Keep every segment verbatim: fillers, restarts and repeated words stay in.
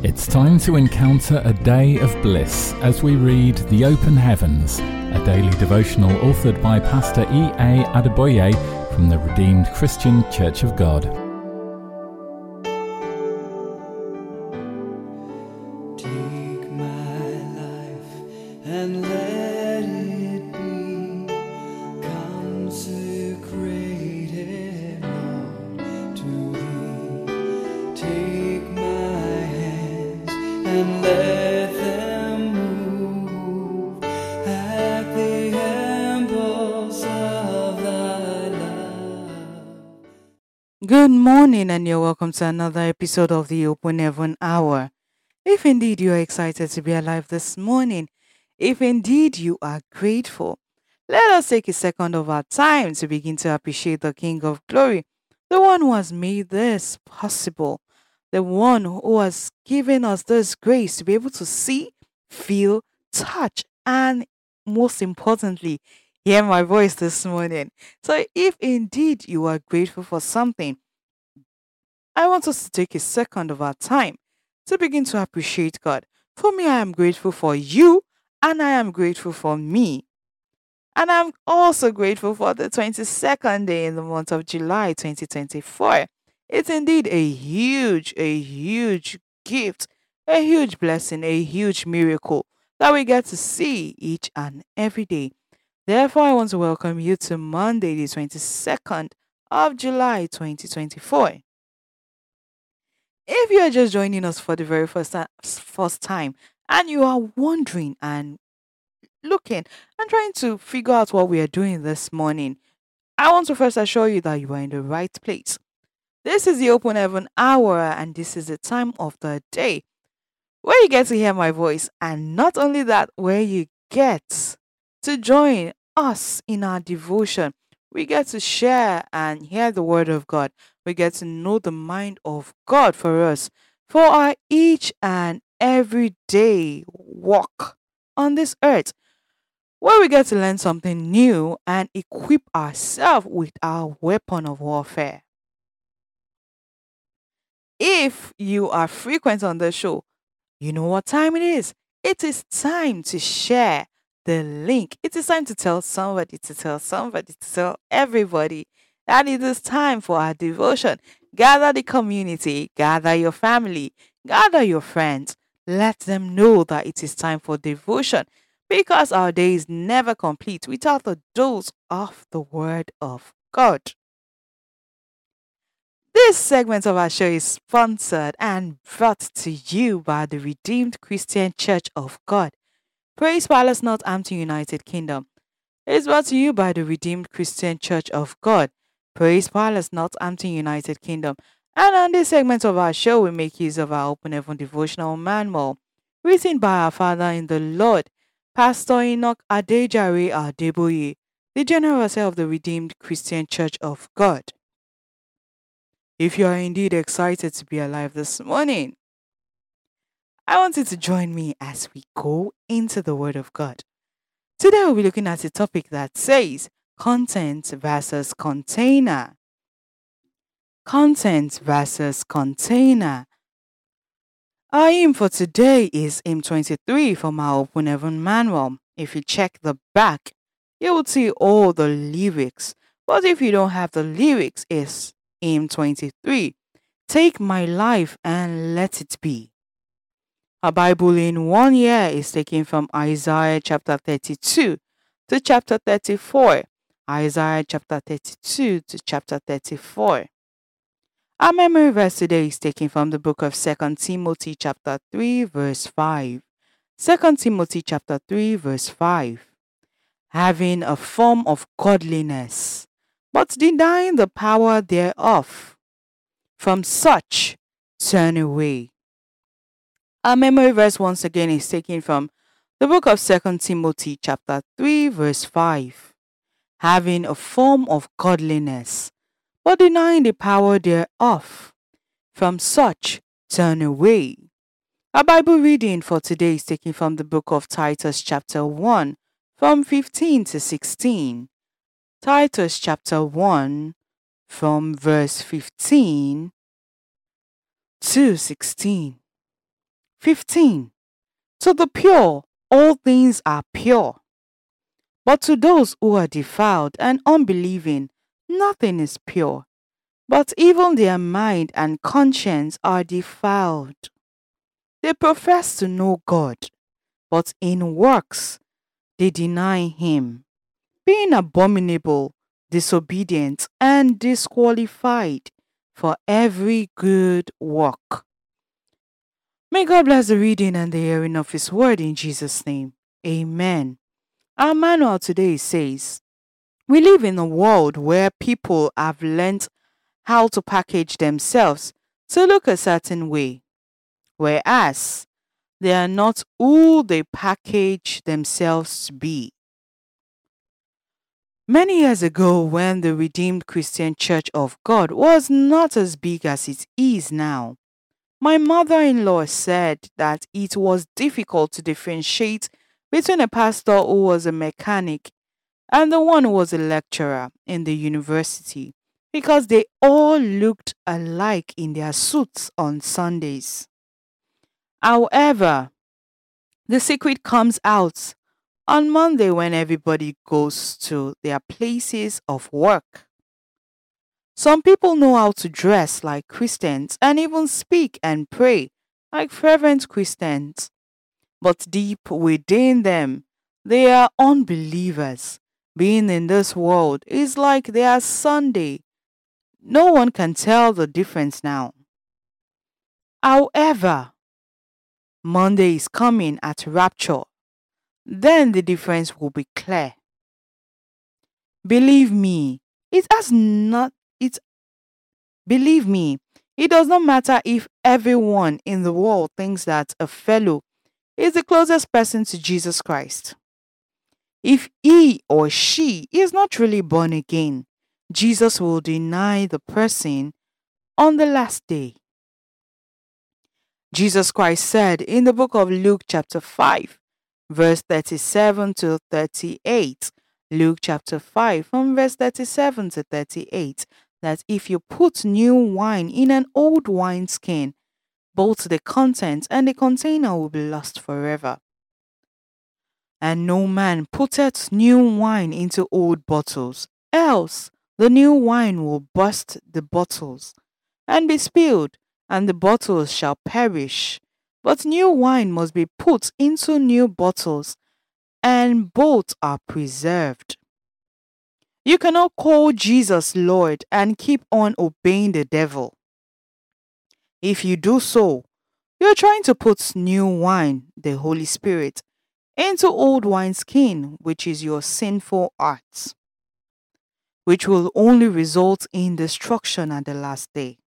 It's time to encounter a day of bliss as we read The Open Heavens, a daily devotional authored by Pastor E A Adeboye from the Redeemed Christian Church of God. Take my life and let it be consecrated, Lord, to Thee. Take my hands and let them move at the impulse of Thy love. Good morning, and you're welcome to another episode of the Open Heaven Hour. If indeed you are excited to be alive this morning, if indeed you are grateful, let us take a second of our time to begin to appreciate the King of Glory, the one who has made this possible, the one who has given us this grace to be able to see, feel, touch, and most importantly, hear my voice this morning. So if indeed you are grateful for something, I want us to take a second of our time to begin to appreciate God. For me, I am grateful for you, and I am grateful for me. And I'm also grateful for the twenty-second day in the month of July twenty twenty-four. It's indeed a huge, a huge gift, a huge blessing, a huge miracle that we get to see each and every day. Therefore, I want to welcome you to Monday, the twenty-second of July twenty twenty-four. If you are just joining us for the very first time, first time and you are wondering and looking and trying to figure out what we are doing this morning, I want to first assure you that you are in the right place. This is the Open Heaven Hour, and this is the time of the day where you get to hear my voice, and not only that, where you get to join us in our devotion. We get to share and hear the word of God. We get to know the mind of God for us, for our each and every day walk on this earth, where we get to learn something new and equip ourselves with our weapon of warfare. If you are frequent on the show, you know what time it is. It is time to share the link. It is time to tell somebody, to tell somebody, to tell everybody that it is time for our devotion. Gather the community, gather your family, gather your friends. Let them know that it is time for devotion, because our day is never complete without the dose of the Word of God. This segment of our show is sponsored and brought to you by the Redeemed Christian Church of God, Praise Palace, Northampton, United Kingdom. It is brought to you by the Redeemed Christian Church of God, Praise Palace, Northampton, United Kingdom. And on this segment of our show, we make use of our Open Heaven devotional manual, written by our Father in the Lord, Pastor Enoch Adejare Adeboye, the General Overseer of the Redeemed Christian Church of God. If you are indeed excited to be alive this morning, I want you to join me as we go into the Word of God. Today we'll be looking at a topic that says content versus container. Content versus container. Our hymn for today is hymn twenty-three from our Open Heaven manual. If you check the back, you will see all the lyrics. But if you don't have the lyrics, it's hymn twenty-three. Take my life and let it be. Our Bible in one year is taken from Isaiah chapter thirty-two to chapter thirty-four. Isaiah chapter thirty-two to chapter thirty-four. Our memory verse today is taken from the book of Second Timothy chapter three verse five. Second Timothy chapter three verse five. Having a form of godliness, but denying the power thereof. From such turn away. Our memory verse once again is taken from the book of Second Timothy chapter three verse five. Having a form of godliness, but denying the power thereof. From such turn away. Our Bible reading for today is taken from the book of Titus chapter one from fifteen to sixteen. Titus chapter one from verse fifteen to sixteen. fifteen. To the pure, all things are pure. But to those who are defiled and unbelieving, nothing is pure. But even their mind and conscience are defiled. They profess to know God, but in works they deny Him, being abominable, disobedient, and disqualified for every good work. May God bless the reading and the hearing of His word in Jesus' name. Amen. Our manual today says, we live in a world where people have learnt how to package themselves to look a certain way, whereas they are not who they package themselves to be. Many years ago, when the Redeemed Christian Church of God was not as big as it is now, my mother-in-law said that it was difficult to differentiate between a pastor who was a mechanic and the one who was a lecturer in the university, because they all looked alike in their suits on Sundays. However, the secret comes out on Monday when everybody goes to their places of work. Some people know how to dress like Christians and even speak and pray like fervent Christians. But deep within them, they are unbelievers. Being in this world is like their Sunday. No one can tell the difference now. However, Monday is coming at rapture. Then the difference will be clear. Believe me, it has not it believe me, it does not matter if everyone in the world thinks that a fellow is the closest person to Jesus Christ. If he or she is not really born again, Jesus will deny the person on the last day. Jesus Christ said in the book of Luke chapter five, verse thirty-seven to thirty-eight, Luke chapter five from verse thirty-seven to thirty-eight, that if you put new wine in an old wineskin, both the contents and the container will be lost forever. And no man putteth new wine into old bottles, else the new wine will burst the bottles, and be spilled, and the bottles shall perish. But new wine must be put into new bottles, and both are preserved. You cannot call Jesus Lord and keep on obeying the devil. If you do so, you're trying to put new wine, the Holy Spirit, into old wineskin, which is your sinful heart, which will only result in destruction at the last day.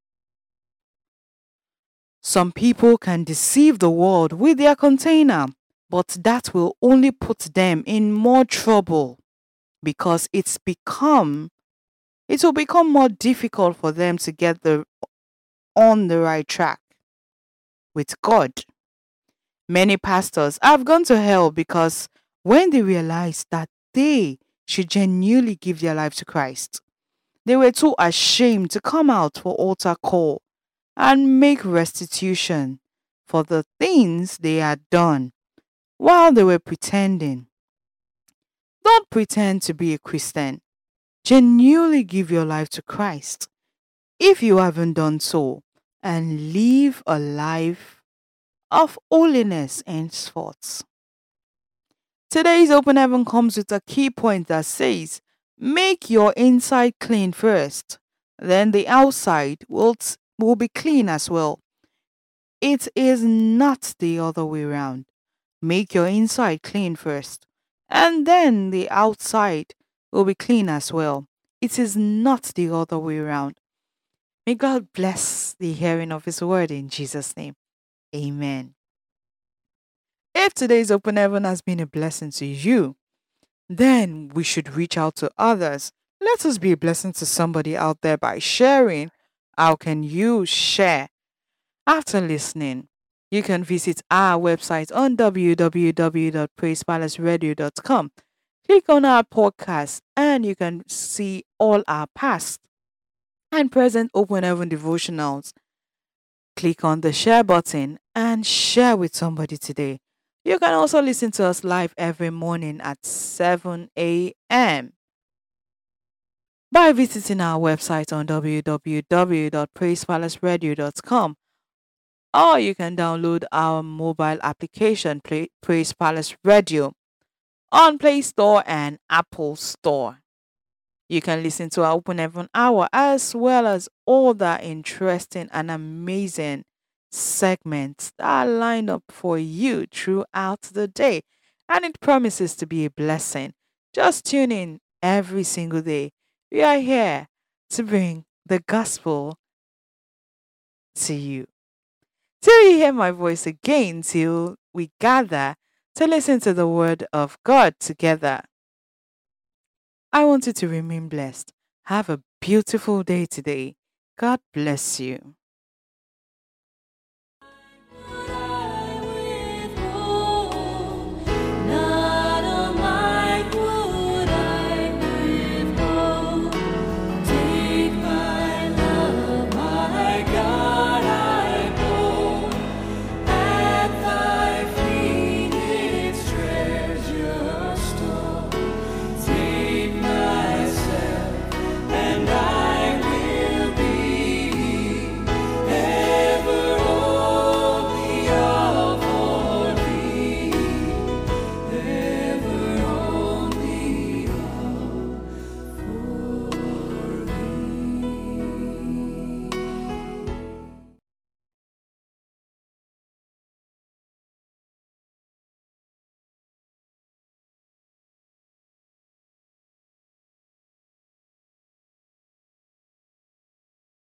Some people can deceive the world with their container, but that will only put them in more trouble, because it's become it will become more difficult for them to get the on the right track with God. Many pastors have gone to hell because when they realized that they should genuinely give their life to Christ, they were too ashamed to come out for altar call and make restitution for the things they had done while they were pretending. Don't pretend to be a Christian. Genuinely give your life to Christ if you haven't done so, and live a life of holiness henceforth. Today's Open Heaven comes with a key point that says, make your inside clean first, then the outside will, t- will be clean as well. It is not the other way around. Make your inside clean first, and then the outside will be clean as well. It is not the other way around. May God bless the hearing of His word in Jesus' name. Amen. If today's Open Heaven has been a blessing to you, then we should reach out to others. Let us be a blessing to somebody out there by sharing. How can you share? After listening, you can visit our website on w w w dot praise palace radio dot com. Click on our podcast and you can see all our past and present Open Heaven devotionals. click on the share button and share with somebody today. You can also listen to us live every morning at seven a.m. by visiting our website on w w w dot praise palace radio dot com, or you can download our mobile application Play- Praise Palace Radio on Play Store and Apple Store. You can listen to our Open Heaven Hour as well as all the interesting and amazing segments that are lined up for you throughout the day. And it promises to be a blessing. Just tune in every single day. We are here to bring the gospel to you. Till you hear my voice again, till we gather to listen to the word of God together. I want you to remain blessed. Have a beautiful day today. God bless you.